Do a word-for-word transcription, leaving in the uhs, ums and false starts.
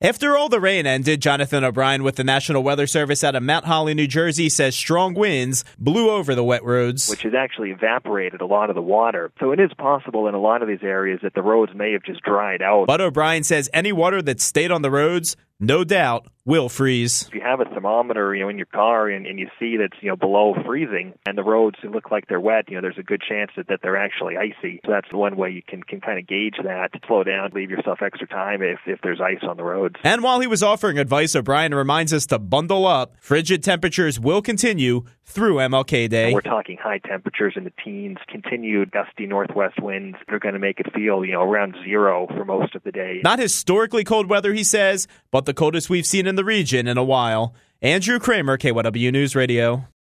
After all the rain ended, Jonathan O'Brien with the National Weather Service out of Mount Holly, New Jersey, says strong winds blew over the wet roads, which has actually evaporated a lot of the water. So it is possible in a lot of these areas that the roads may have just dried out. But O'Brien says any water that stayed on the roads, no doubt, will freeze. If you have a thermometer, you know, in your car and, and you see that's, you know, below freezing and the roads look like they're wet, you know, there's a good chance that, that they're actually icy. So that's one way you can, can kind of gauge that. Slow down, leave yourself extra time if, if there's ice on the roads. And while he was offering advice, O'Brien reminds us to bundle up. Frigid temperatures will continue through M L K Day. We're talking high temperatures in the teens, continued gusty northwest winds that are going to make it feel, you know, around zero for most of the day. Not historically cold weather, he says, but the coldest we've seen in the region in a while. Andrew Kramer, K Y W News Radio.